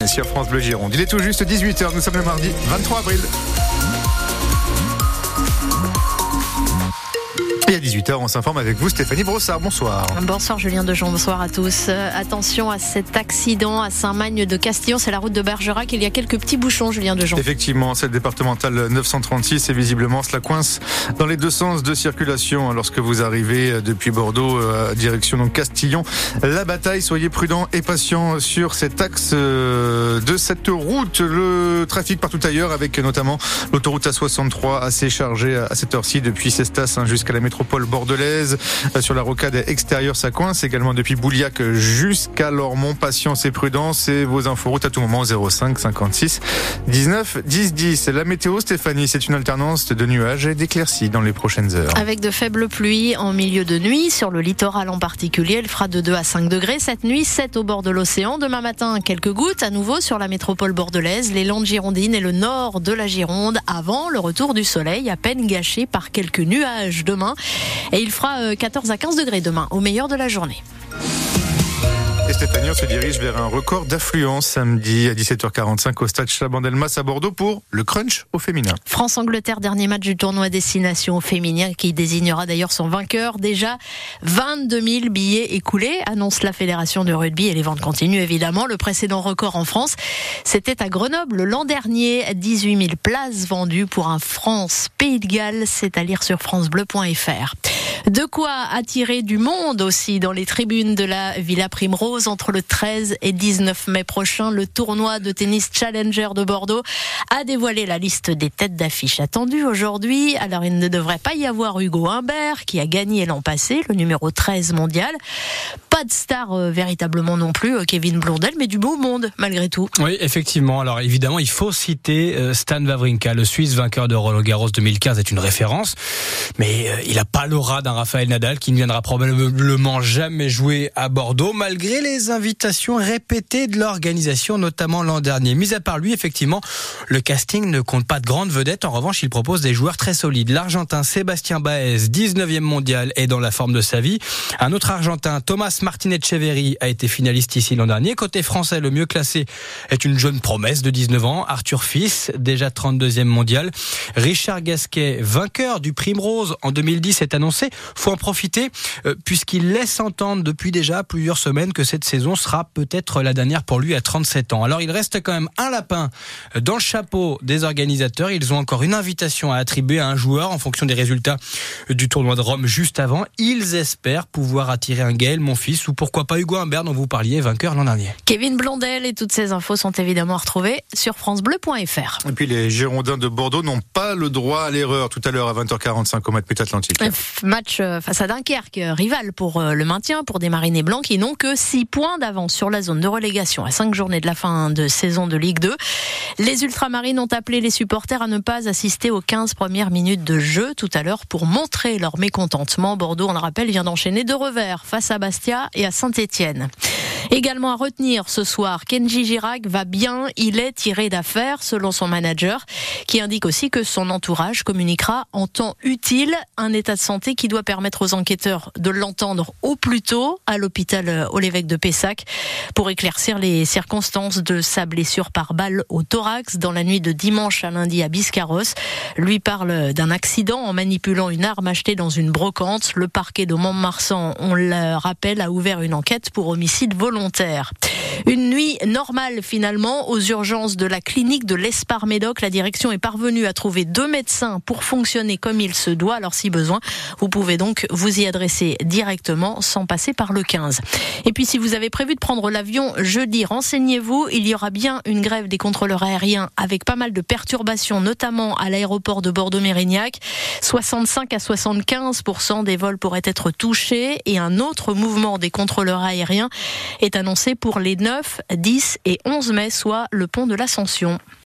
sur France Bleu Gironde. Il est tout juste 18h, nous sommes le mardi 23 avril. Et à 18h, on s'informe avec vous, Stéphanie Brossard. Bonsoir. Bonsoir Julien Dejean, bonsoir à tous. Attention à cet accident à Saint-Magne de Castillon, c'est la route de Bergerac. Il y a quelques petits bouchons, Julien Dejean. Effectivement, cette départementale 936 et visiblement cela coince dans les deux sens de circulation lorsque vous arrivez depuis Bordeaux direction donc Castillon. La bataille, soyez prudents et patients sur cet axe de cette route. Le trafic partout ailleurs avec notamment l'autoroute A63 assez chargée à cette heure-ci depuis Cestas jusqu'à la métropole bordelaise. Sur la rocade extérieure, ça coince également depuis Bouliac jusqu'à Lormont. Patience et prudence et vos infos route à tout moment 05 56 19 10 10. La météo, Stéphanie, c'est une alternance de nuages et d'éclaircies dans les prochaines heures. Avec de faibles pluies en milieu de nuit, sur le littoral en particulier, il fera de 2 à 5 degrés. Cette nuit, 7 au bord de l'océan. Demain matin, quelques gouttes à nouveau sur la métropole bordelaise, les Landes girondines et le nord de la Gironde avant le retour du soleil, à peine gâché par quelques nuages demain. Et il fera 14 à 15 degrés demain, au meilleur de la journée. Et Stéphanie, on se dirige vers un record d'affluence samedi à 17h45 au stade Chabandelmas à Bordeaux pour le crunch au féminin. France-Angleterre, dernier match du tournoi destination au féminin qui désignera d'ailleurs son vainqueur. Déjà 22 000 billets écoulés, annonce la Fédération de rugby et les ventes continuent évidemment. Le précédent record en France, c'était à Grenoble l'an dernier. 18 000 places vendues pour un France-Pays de Galles, c'est à lire sur francebleu.fr. De quoi attirer du monde aussi dans les tribunes de la Villa Primrose entre le 13 et 19 mai prochain. Le tournoi de tennis Challenger de Bordeaux a dévoilé la liste des têtes d'affiche attendues aujourd'hui. Alors il ne devrait pas y avoir Hugo Humbert qui a gagné l'an passé, le numéro 13 mondial. Pas de star véritablement non plus, Kevin Blondel, mais du beau monde malgré tout. Oui, effectivement. Alors évidemment, il faut citer Stan Wawrinka, le Suisse vainqueur de Roland-Garros 2015 est une référence, mais il n'a pas l'aura d'un Rafael Nadal qui ne viendra probablement jamais jouer à Bordeaux, malgré les invitations répétées de l'organisation, notamment l'an dernier. Mis à part lui, effectivement, le casting ne compte pas de grandes vedettes. En revanche, il propose des joueurs très solides. L'Argentin Sébastien Baez, 19e mondial, est dans la forme de sa vie. Un autre Argentin, Thomas Martin Etcheverry, a été finaliste ici l'an dernier. Côté français, le mieux classé est une jeune promesse de 19 ans, Arthur Fils, déjà 32e mondial. Richard Gasquet, vainqueur du Primrose en 2010, est annoncé. Faut en profiter puisqu'il laisse entendre depuis déjà plusieurs semaines que cette saison sera peut-être la dernière pour lui à 37 ans. Alors il reste quand même un lapin dans le chapeau des organisateurs. Ils ont encore une invitation à attribuer à un joueur en fonction des résultats du tournoi de Rome juste avant. Ils espèrent pouvoir attirer un Gaël Monfils ou pourquoi pas Hugo Humbert dont vous parliez, vainqueur l'an dernier. Kevin Blondel et toutes ces infos sont évidemment retrouvées sur francebleu.fr. Et puis les Girondins de Bordeaux n'ont pas le droit à l'erreur tout à l'heure à 20h45 au Matmut Atlantique. Match face à Dunkerque, rival pour le maintien pour des Marinés Blancs qui n'ont que 6 points d'avance sur la zone de relégation à 5 journées de la fin de saison de Ligue 2. Les Ultramarines ont appelé les supporters à ne pas assister aux 15 premières minutes de jeu tout à l'heure pour montrer leur mécontentement. Bordeaux, on le rappelle, vient d'enchaîner 2 revers face à Bastia et à Saint-Étienne. Également à retenir ce soir, Kenji Girac va bien, il est tiré d'affaire selon son manager qui indique aussi que son entourage communiquera en temps utile un état de santé qui doit permettre aux enquêteurs de l'entendre au plus tôt à l'hôpital Olévêque de Pessac pour éclaircir les circonstances de sa blessure par balle au thorax dans la nuit de dimanche à lundi à Biscarrosse. Lui parle d'un accident en manipulant une arme achetée dans une brocante. Le parquet de Montmarsan, on le rappelle, a ouvert une enquête pour homicide volontaire. Une nuit normale finalement aux urgences de la clinique de l'Espar-Médoc. La direction est parvenue à trouver 2 médecins pour fonctionner comme il se doit. Alors si besoin, vous pouvez donc vous y adresser directement sans passer par le 15. Et puis si vous avez prévu de prendre l'avion jeudi, renseignez-vous. Il y aura bien une grève des contrôleurs aériens avec pas mal de perturbations, notamment à l'aéroport de Bordeaux-Mérignac. 65 à 75% des vols pourraient être touchés et un autre mouvement des contrôleurs aériens est annoncé pour les 9, 10 et 11 mai, soit le pont de l'Ascension.